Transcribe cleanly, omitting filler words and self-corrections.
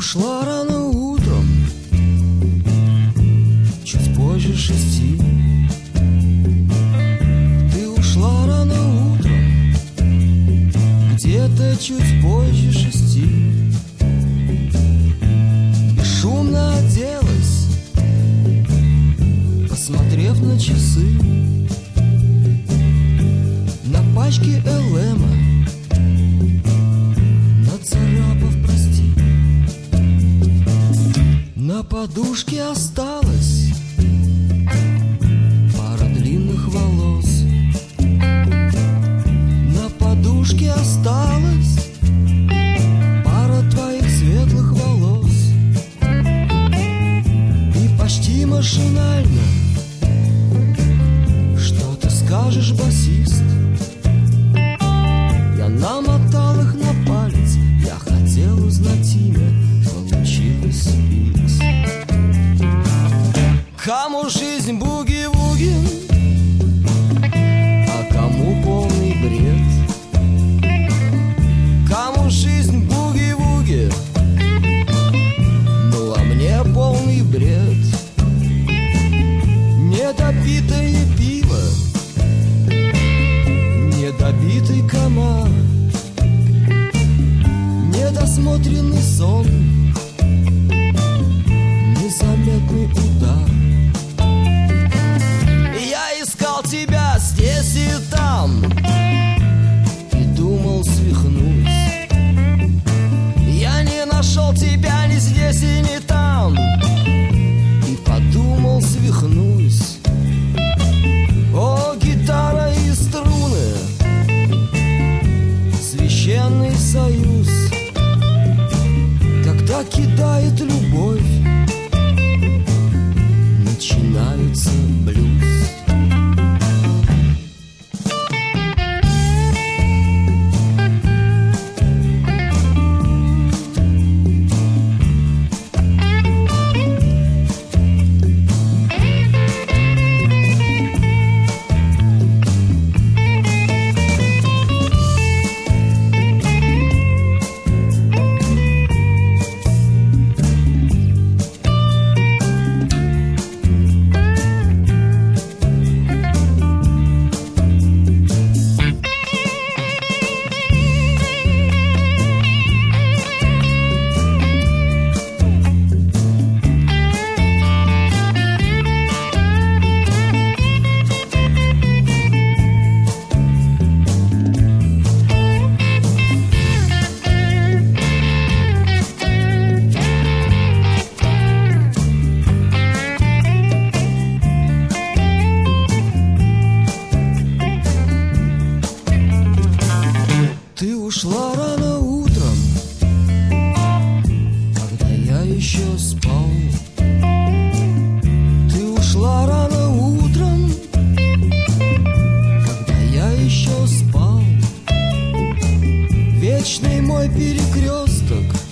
ушла рано утром, чуть позже 6. Ты ушла рано утром, где-то чуть позже 6. И шумно оделась, посмотрев на часы. На пачке ЛМа нацарапав «прости». На подушке осталась пара длинных волос. На подушке осталась пара твоих светлых волос. И почти машинально: что ты скажешь, басист? Я намотал их на палец, я хотел узнать имя, получилось Икс. Кому жизнь буги-вуги, а кому полный бред. Кому жизнь буги-вуги, ну а мне полный бред. Недопитое пиво, недобитый комар, недосмотренный сон, незаметный удар. Я искал тебя здесь и там и думал, свихнусь. Я не нашел тебя ни здесь и ни там и подумал, свихнусь. О, гитара и струны, священный союз, когда кидает любовь, начинается блюз. Ты ушла рано утром, когда я еще спал. Ты ушла рано утром, когда я еще спал. Вечный мой перекресток,